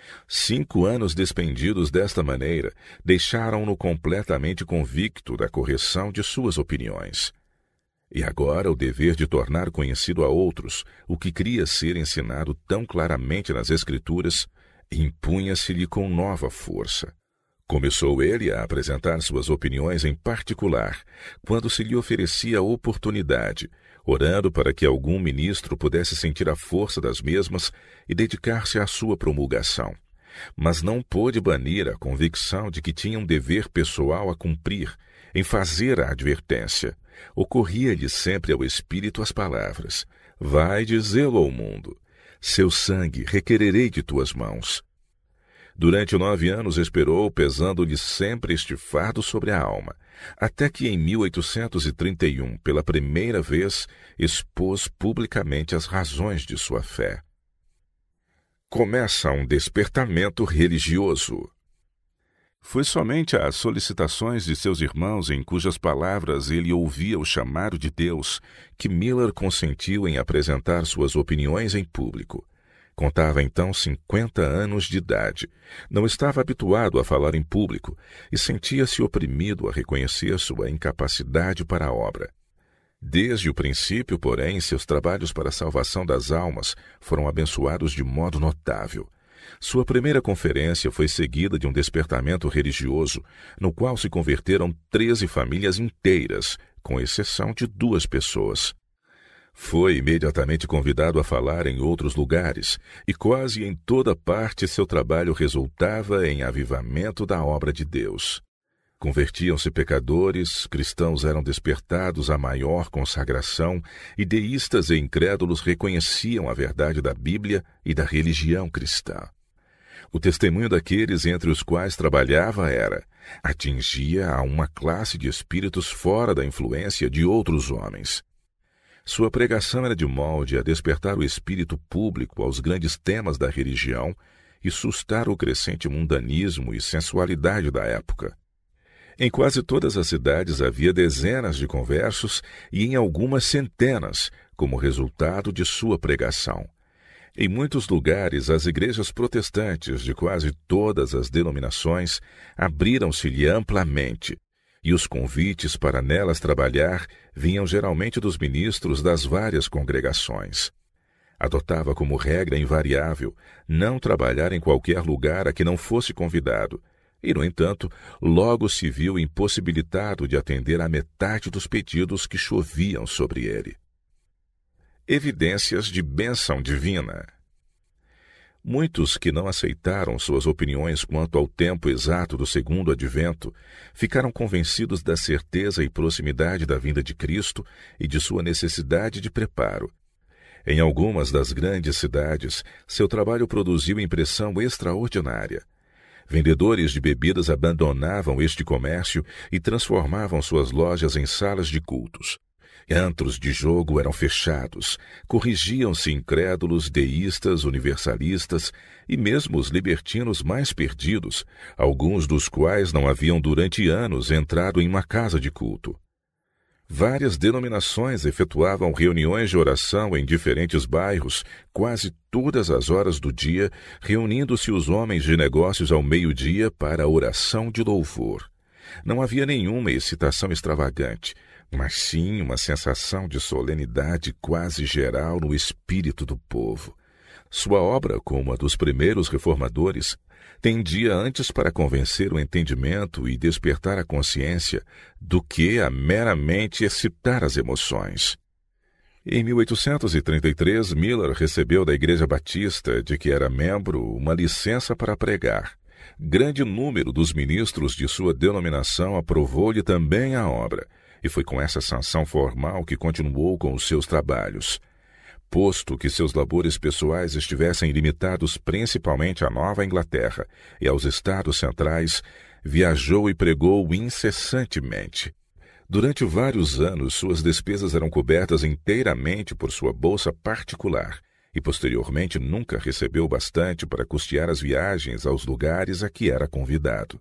5 anos despendidos desta maneira deixaram-no completamente convicto da correção de suas opiniões. E agora o dever de tornar conhecido a outros o que cria ser ensinado tão claramente nas Escrituras impunha-se-lhe com nova força. Começou ele a apresentar suas opiniões em particular, quando se lhe oferecia a oportunidade, orando para que algum ministro pudesse sentir a força das mesmas e dedicar-se à sua promulgação. Mas não pôde banir a convicção de que tinha um dever pessoal a cumprir, em fazer a advertência. Ocorria-lhe sempre ao espírito as palavras: vai dizê-lo ao mundo, seu sangue requererei de tuas mãos. Durante 9 anos esperou, pesando-lhe sempre este fardo sobre a alma, até que em 1831, pela primeira vez, expôs publicamente as razões de sua fé. Começa um despertamento religioso. Foi somente às solicitações de seus irmãos, em cujas palavras ele ouvia o chamado de Deus, que Miller consentiu em apresentar suas opiniões em público. Contava então 50 anos de idade. Não estava habituado a falar em público e sentia-se oprimido a reconhecer sua incapacidade para a obra. Desde o princípio, porém, seus trabalhos para a salvação das almas foram abençoados de modo notável. Sua primeira conferência foi seguida de um despertamento religioso, no qual se converteram 13 famílias inteiras, com exceção de 2 pessoas. Foi imediatamente convidado a falar em outros lugares, e quase em toda parte seu trabalho resultava em avivamento da obra de Deus. Convertiam-se pecadores, cristãos eram despertados à maior consagração, e deístas e incrédulos reconheciam a verdade da Bíblia e da religião cristã. O testemunho daqueles entre os quais trabalhava atingia a uma classe de espíritos fora da influência de outros homens. Sua pregação era de molde a despertar o espírito público aos grandes temas da religião e sustar o crescente mundanismo e sensualidade da época. Em quase todas as cidades havia dezenas de conversos e em algumas centenas, como resultado de sua pregação. Em muitos lugares, as igrejas protestantes de quase todas as denominações abriram-se-lhe amplamente, e os convites para nelas trabalhar vinham geralmente dos ministros das várias congregações. Adotava como regra invariável não trabalhar em qualquer lugar a que não fosse convidado, e, no entanto, logo se viu impossibilitado de atender a metade dos pedidos que choviam sobre ele. Evidências de bênção divina. Muitos que não aceitaram suas opiniões quanto ao tempo exato do segundo advento ficaram convencidos da certeza e proximidade da vinda de Cristo e de sua necessidade de preparo. Em algumas das grandes cidades, seu trabalho produziu impressão extraordinária. Vendedores de bebidas abandonavam este comércio e transformavam suas lojas em salas de cultos. Antros de jogo eram fechados, corrigiam-se incrédulos, deístas, universalistas e mesmo os libertinos mais perdidos, alguns dos quais não haviam durante anos entrado em uma casa de culto. Várias denominações efetuavam reuniões de oração em diferentes bairros, quase todas as horas do dia, reunindo-se os homens de negócios ao meio-dia para a oração de louvor. Não havia nenhuma excitação extravagante, mas sim uma sensação de solenidade quase geral no espírito do povo. Sua obra, como a dos primeiros reformadores, tendia antes para convencer o entendimento e despertar a consciência do que a meramente excitar as emoções. Em 1833, Miller recebeu da Igreja Batista, de que era membro, uma licença para pregar. Grande número dos ministros de sua denominação aprovou-lhe também a obra, e foi com essa sanção formal que continuou com os seus trabalhos. Posto que seus labores pessoais estivessem limitados principalmente à Nova Inglaterra e aos Estados Centrais, viajou e pregou incessantemente. Durante vários anos, suas despesas eram cobertas inteiramente por sua bolsa particular e, posteriormente, nunca recebeu bastante para custear as viagens aos lugares a que era convidado.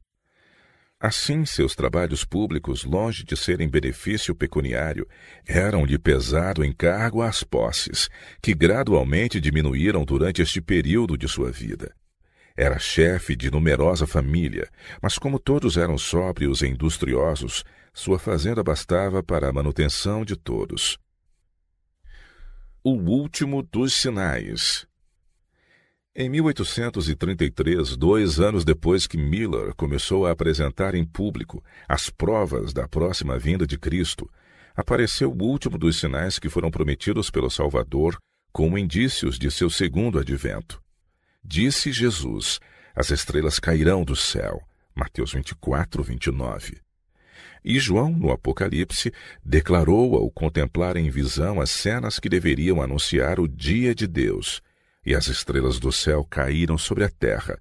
Assim, seus trabalhos públicos, longe de serem benefício pecuniário, eram-lhe pesado encargo às posses, que gradualmente diminuíram durante este período de sua vida. Era chefe de numerosa família, mas como todos eram sóbrios e industriosos, sua fazenda bastava para a manutenção de todos. O último dos sinais. Em 1833, 2 anos depois que Miller começou a apresentar em público as provas da próxima vinda de Cristo, apareceu o último dos sinais que foram prometidos pelo Salvador como indícios de seu segundo advento. Disse Jesus: as estrelas cairão do céu. Mateus 24, 29. E João, no Apocalipse, declarou ao contemplar em visão as cenas que deveriam anunciar o dia de Deus. E as estrelas do céu caíram sobre a terra,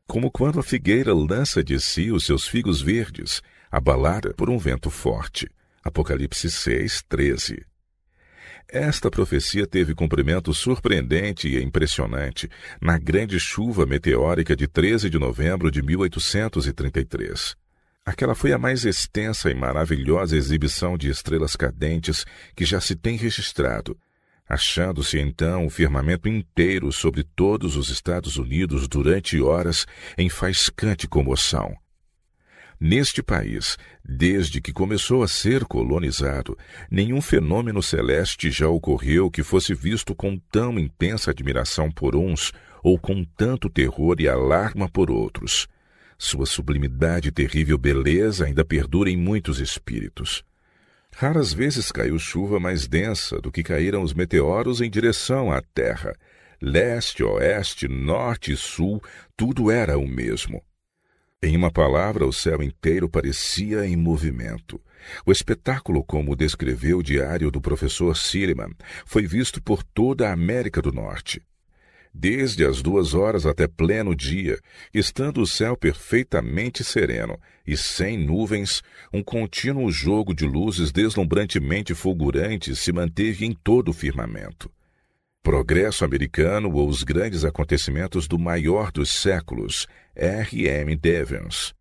como quando a figueira lança de si os seus figos verdes, abalada por um vento forte. Apocalipse 6, 13. Esta profecia teve cumprimento surpreendente e impressionante na grande chuva meteórica de 13 de novembro de 1833. Aquela foi a mais extensa e maravilhosa exibição de estrelas cadentes que já se tem registrado, achando-se então o firmamento inteiro sobre todos os Estados Unidos durante horas em faiscante comoção. Neste país, desde que começou a ser colonizado, nenhum fenômeno celeste já ocorreu que fosse visto com tão intensa admiração por uns ou com tanto terror e alarma por outros. Sua sublimidade e terrível beleza ainda perdura em muitos espíritos. Raras vezes caiu chuva mais densa do que caíram os meteoros em direção à Terra. Leste, oeste, norte e sul, tudo era o mesmo. Em uma palavra, o céu inteiro parecia em movimento. O espetáculo, como descreveu o diário do professor Silliman, foi visto por toda a América do Norte. Desde as 2 horas até pleno dia, estando o céu perfeitamente sereno e sem nuvens, um contínuo jogo de luzes deslumbrantemente fulgurantes se manteve em todo o firmamento. Progresso americano ou os grandes acontecimentos do maior dos séculos, R.M. Devens.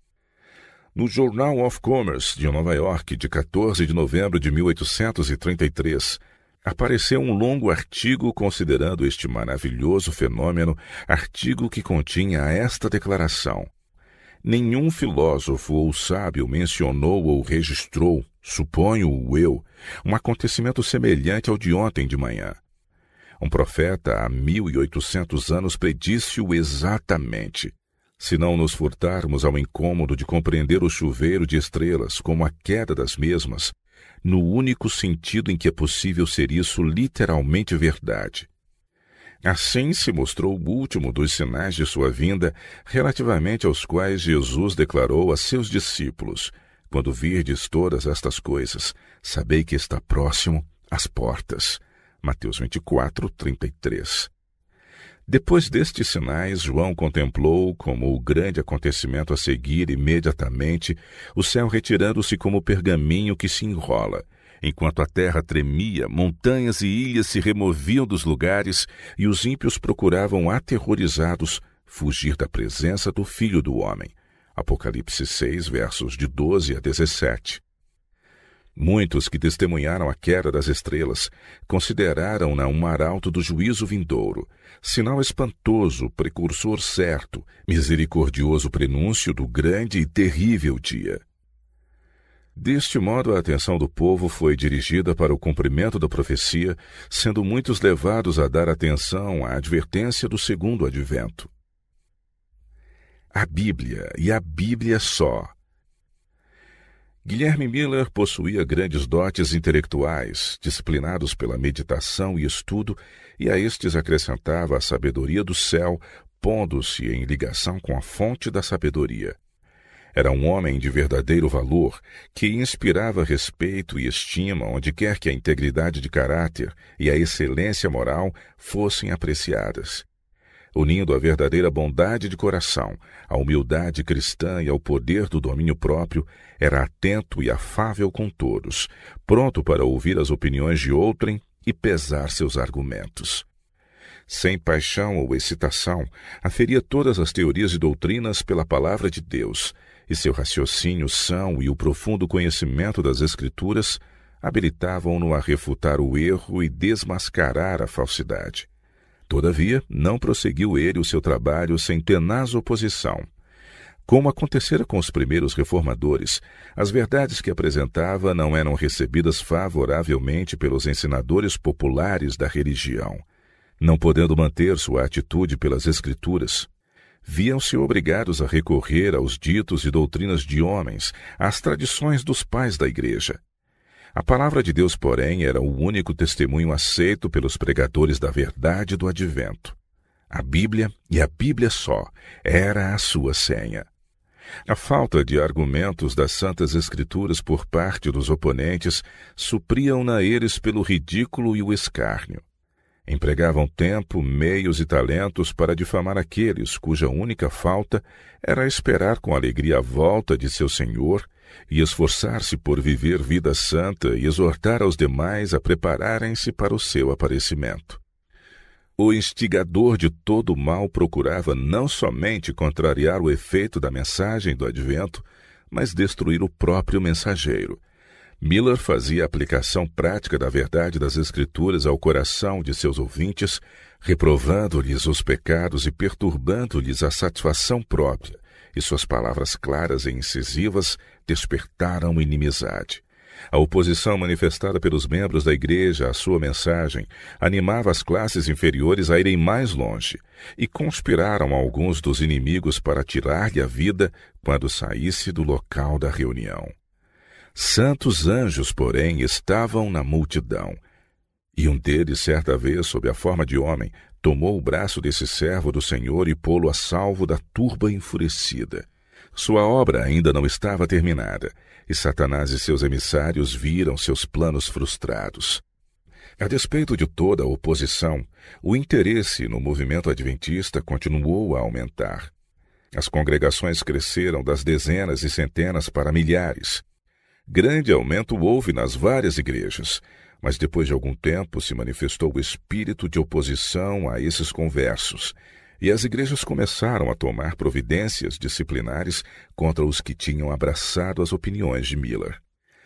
No Journal of Commerce de Nova York, de 14 de novembro de 1833, apareceu um longo artigo considerando este maravilhoso fenômeno, artigo que continha esta declaração: nenhum filósofo ou sábio mencionou ou registrou, suponho eu, um acontecimento semelhante ao de ontem de manhã. Um profeta há 1800 anos predisse-o exatamente. Se não nos furtarmos ao incômodo de compreender o chuveiro de estrelas como a queda das mesmas, no único sentido em que é possível ser isso literalmente verdade. Assim se mostrou o último dos sinais de sua vinda, relativamente aos quais Jesus declarou a seus discípulos: quando virdes todas estas coisas, sabei que está próximo às portas. Mateus 24, 33. Depois destes sinais, João contemplou, como o grande acontecimento a seguir imediatamente, o céu retirando-se como pergaminho que se enrola. Enquanto a terra tremia, montanhas e ilhas se removiam dos lugares e os ímpios procuravam, aterrorizados, fugir da presença do Filho do Homem. Apocalipse 6, versos de 12 a 17. Muitos que testemunharam a queda das estrelas consideraram-na um arauto do juízo vindouro, sinal espantoso, precursor certo, misericordioso prenúncio do grande e terrível dia. Deste modo, a atenção do povo foi dirigida para o cumprimento da profecia, sendo muitos levados a dar atenção à advertência do segundo advento. A Bíblia, e a Bíblia só. Guilherme Miller possuía grandes dotes intelectuais, disciplinados pela meditação e estudo, e a estes acrescentava a sabedoria do céu, pondo-se em ligação com a fonte da sabedoria. Era um homem de verdadeiro valor, que inspirava respeito e estima onde quer que a integridade de caráter e a excelência moral fossem apreciadas. Unindo a verdadeira bondade de coração, a humildade cristã e ao poder do domínio próprio, era atento e afável com todos, pronto para ouvir as opiniões de outrem e pesar seus argumentos. Sem paixão ou excitação, aferia todas as teorias e doutrinas pela palavra de Deus, e seu raciocínio são e o profundo conhecimento das Escrituras habilitavam-no a refutar o erro e desmascarar a falsidade. Todavia, não prosseguiu ele o seu trabalho sem tenaz oposição. Como acontecera com os primeiros reformadores, as verdades que apresentava não eram recebidas favoravelmente pelos ensinadores populares da religião. Não podendo manter sua atitude pelas Escrituras, viam-se obrigados a recorrer aos ditos e doutrinas de homens, às tradições dos pais da Igreja. A palavra de Deus, porém, era o único testemunho aceito pelos pregadores da verdade do advento. A Bíblia, e a Bíblia só, era a sua senha. A falta de argumentos das Santas Escrituras por parte dos oponentes supriam-na eles pelo ridículo e o escárnio. Empregavam tempo, meios e talentos para difamar aqueles cuja única falta era esperar com alegria a volta de seu Senhor e esforçar-se por viver vida santa e exortar aos demais a prepararem-se para o seu aparecimento. O instigador de todo o mal procurava não somente contrariar o efeito da mensagem do advento, mas destruir o próprio mensageiro. Miller fazia a aplicação prática da verdade das Escrituras ao coração de seus ouvintes, reprovando-lhes os pecados e perturbando-lhes a satisfação própria, e suas palavras claras e incisivas despertaram inimizade. A oposição manifestada pelos membros da igreja à sua mensagem animava as classes inferiores a irem mais longe, e conspiraram alguns dos inimigos para tirar-lhe a vida quando saísse do local da reunião. Santos anjos, porém, estavam na multidão, e um deles, certa vez, sob a forma de homem, tomou o braço desse servo do Senhor e pô-lo a salvo da turba enfurecida. Sua obra ainda não estava terminada, e Satanás e seus emissários viram seus planos frustrados. A despeito de toda a oposição, o interesse no movimento adventista continuou a aumentar. As congregações cresceram das dezenas e centenas para milhares. Grande aumento houve nas várias igrejas, mas depois de algum tempo se manifestou o espírito de oposição a esses conversos, e as igrejas começaram a tomar providências disciplinares contra os que tinham abraçado as opiniões de Miller.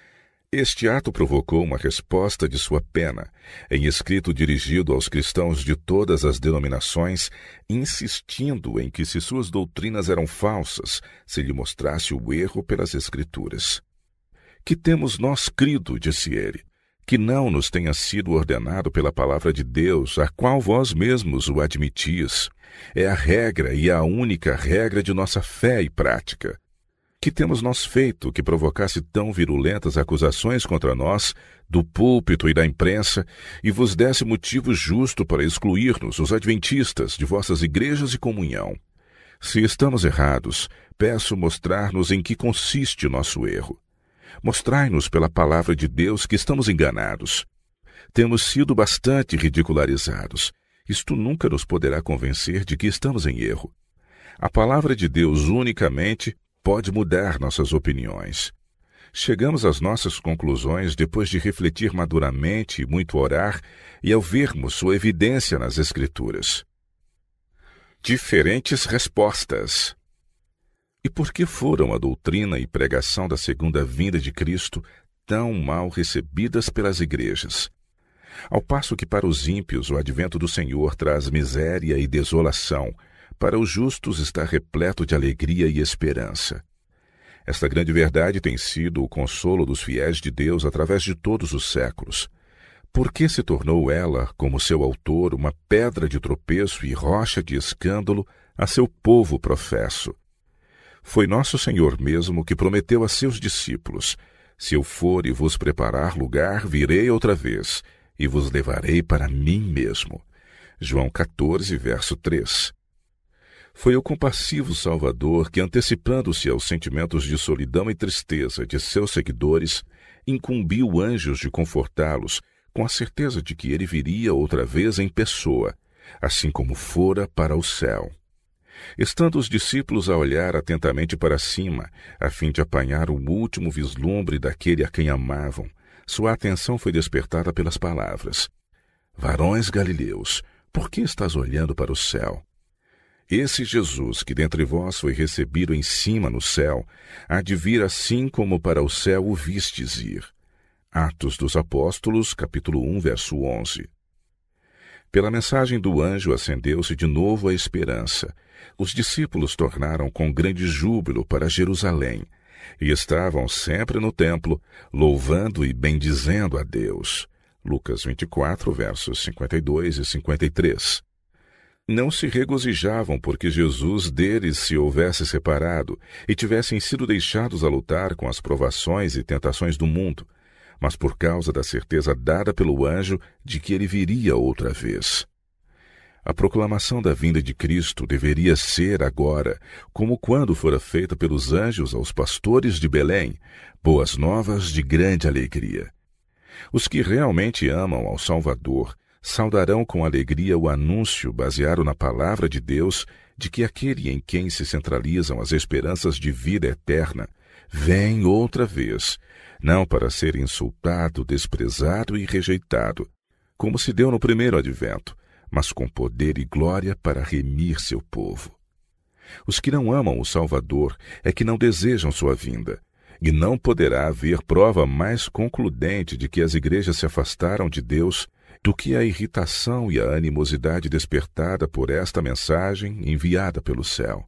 Este ato provocou uma resposta de sua pena, em escrito dirigido aos cristãos de todas as denominações, insistindo em que, se suas doutrinas eram falsas, se lhe mostrasse o erro pelas Escrituras. Que temos nós crido, disse ele, que não nos tenha sido ordenado pela palavra de Deus, a qual vós mesmos o admitis. É a regra e a única regra de nossa fé e prática. Que temos nós feito que provocasse tão virulentas acusações contra nós, do púlpito e da imprensa, e vos desse motivo justo para excluir-nos, os adventistas, de vossas igrejas e comunhão? Se estamos errados, peço mostrar-nos em que consiste o nosso erro. Mostrai-nos pela palavra de Deus que estamos enganados. Temos sido bastante ridicularizados. Isto nunca nos poderá convencer de que estamos em erro. A palavra de Deus unicamente pode mudar nossas opiniões. Chegamos às nossas conclusões depois de refletir maduramente e muito orar e ao vermos sua evidência nas Escrituras. Diferentes respostas. E por que foram a doutrina e pregação da segunda vinda de Cristo tão mal recebidas pelas igrejas? Ao passo que para os ímpios o advento do Senhor traz miséria e desolação, para os justos está repleto de alegria e esperança. Esta grande verdade tem sido o consolo dos fiéis de Deus através de todos os séculos. Por que se tornou ela, como seu autor, uma pedra de tropeço e rocha de escândalo a seu povo professo? Foi nosso Senhor mesmo que prometeu a seus discípulos: se eu for e vos preparar lugar, virei outra vez, e vos levarei para mim mesmo. João 14, verso 3. Foi o compassivo Salvador que, antecipando-se aos sentimentos de solidão e tristeza de seus seguidores, incumbiu anjos de confortá-los, com a certeza de que ele viria outra vez em pessoa, assim como fora para o céu. Estando os discípulos a olhar atentamente para cima, a fim de apanhar o último vislumbre daquele a quem amavam, sua atenção foi despertada pelas palavras: Varões galileus, por que estás olhando para o céu? Esse Jesus, que dentre vós foi recebido em cima no céu, há de vir assim como para o céu o vistes ir. Atos dos Apóstolos, capítulo 1, verso 11. Pela mensagem do anjo acendeu-se de novo a esperança. Os discípulos tornaram com grande júbilo para Jerusalém, e estavam sempre no templo, louvando e bendizendo a Deus. Lucas 24, versos 52 e 53. Não se regozijavam porque Jesus deles se houvesse separado e tivessem sido deixados a lutar com as provações e tentações do mundo, mas por causa da certeza dada pelo anjo de que ele viria outra vez. A proclamação da vinda de Cristo deveria ser agora, como quando fora feita pelos anjos aos pastores de Belém, boas novas de grande alegria. Os que realmente amam ao Salvador saudarão com alegria o anúncio baseado na palavra de Deus de que aquele em quem se centralizam as esperanças de vida eterna vem outra vez, não para ser insultado, desprezado e rejeitado, como se deu no primeiro advento, mas com poder e glória para remir seu povo. Os que não amam o Salvador é que não desejam sua vinda, e não poderá haver prova mais concludente de que as igrejas se afastaram de Deus do que a irritação e a animosidade despertada por esta mensagem enviada pelo céu.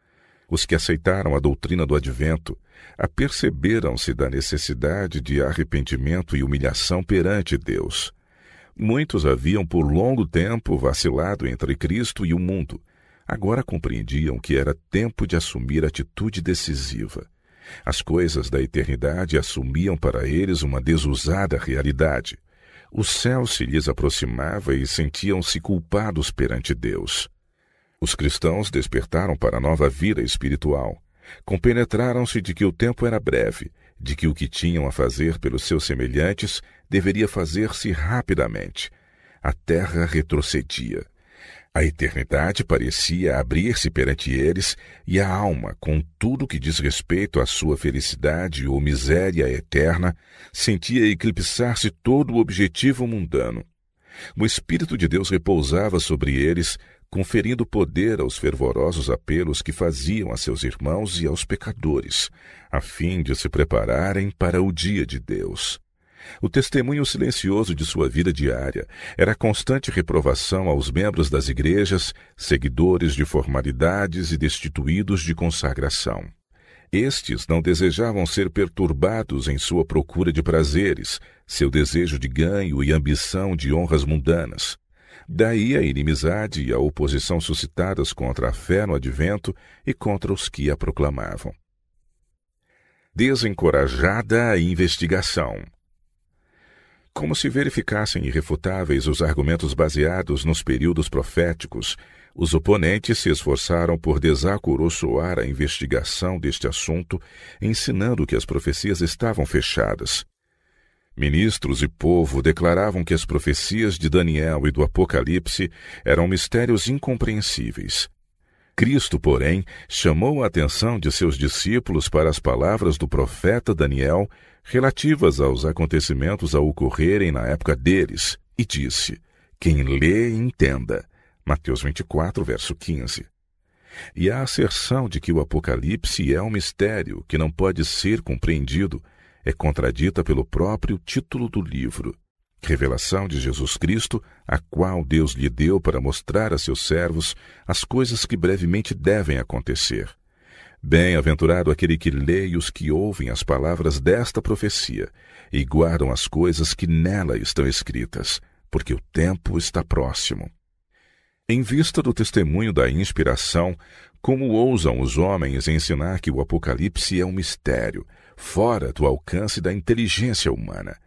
Os que aceitaram a doutrina do advento aperceberam-se da necessidade de arrependimento e humilhação perante Deus. Muitos haviam por longo tempo vacilado entre Cristo e o mundo. Agora compreendiam que era tempo de assumir atitude decisiva. As coisas da eternidade assumiam para eles uma desusada realidade. O céu se lhes aproximava e sentiam-se culpados perante Deus. Os cristãos despertaram para a nova vida espiritual. Compenetraram-se de que o tempo era breve, de que o que tinham a fazer pelos seus semelhantes deveria fazer-se rapidamente. A terra retrocedia. A eternidade parecia abrir-se perante eles e a alma, com tudo que diz respeito à sua felicidade ou miséria eterna, sentia eclipsar-se todo o objetivo mundano. O Espírito de Deus repousava sobre eles, conferindo poder aos fervorosos apelos que faziam a seus irmãos e aos pecadores, a fim de se prepararem para o dia de Deus. O testemunho silencioso de sua vida diária era a constante reprovação aos membros das igrejas, seguidores de formalidades e destituídos de consagração. Estes não desejavam ser perturbados em sua procura de prazeres, seu desejo de ganho e ambição de honras mundanas. Daí a inimizade e a oposição suscitadas contra a fé no advento e contra os que a proclamavam. Desencorajada investigação. Como se verificassem irrefutáveis os argumentos baseados nos períodos proféticos, os oponentes se esforçaram por desacoroçoar a investigação deste assunto, ensinando que as profecias estavam fechadas. Ministros e povo declaravam que as profecias de Daniel e do Apocalipse eram mistérios incompreensíveis. Cristo, porém, chamou a atenção de seus discípulos para as palavras do profeta Daniel relativas aos acontecimentos a ocorrerem na época deles, e disse: quem lê, entenda. Mateus 24, verso 15. E a asserção de que o Apocalipse é um mistério que não pode ser compreendido é contradita pelo próprio título do livro, Revelação de Jesus Cristo, a qual Deus lhe deu para mostrar a seus servos as coisas que brevemente devem acontecer. Bem-aventurado aquele que lê e os que ouvem as palavras desta profecia e guardam as coisas que nela estão escritas, porque o tempo está próximo. Em vista do testemunho da inspiração, como ousam os homens ensinar que o Apocalipse é um mistério, fora do alcance da inteligência humana?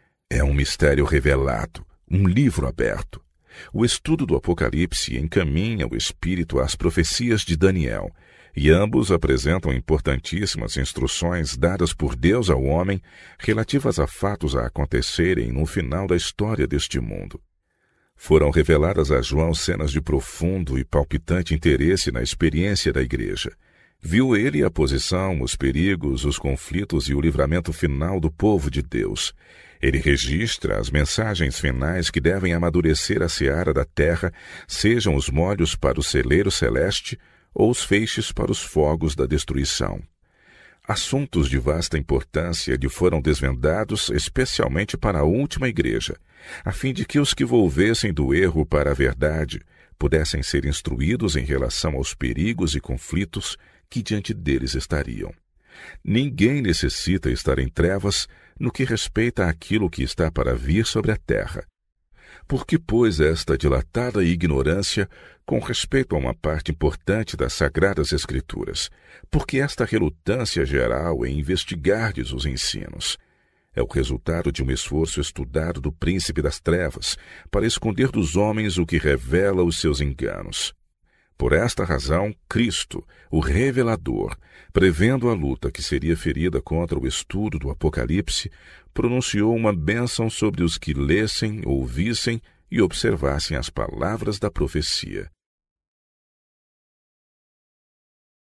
É um mistério revelado, um livro aberto. O estudo do Apocalipse encaminha o espírito às profecias de Daniel, e ambos apresentam importantíssimas instruções dadas por Deus ao homem relativas a fatos a acontecerem no final da história deste mundo. Foram reveladas a João cenas de profundo e palpitante interesse na experiência da igreja. Viu ele a posição, os perigos, os conflitos e o livramento final do povo de Deus. Ele registra as mensagens finais que devem amadurecer a seara da terra, sejam os molhos para o celeiro celeste ou os feixes para os fogos da destruição. Assuntos de vasta importância lhe foram desvendados especialmente para a última igreja, a fim de que os que volvessem do erro para a verdade pudessem ser instruídos em relação aos perigos e conflitos que diante deles estariam. Ninguém necessita estar em trevas no que respeita àquilo que está para vir sobre a terra. Por que, pois, esta dilatada ignorância com respeito a uma parte importante das Sagradas Escrituras? Por que esta relutância geral em investigar-lhes os ensinos? É o resultado de um esforço estudado do príncipe das trevas para esconder dos homens o que revela os seus enganos. Por esta razão, Cristo, o revelador, prevendo a luta que seria ferida contra o estudo do Apocalipse, pronunciou uma bênção sobre os que lessem, ouvissem e observassem as palavras da profecia.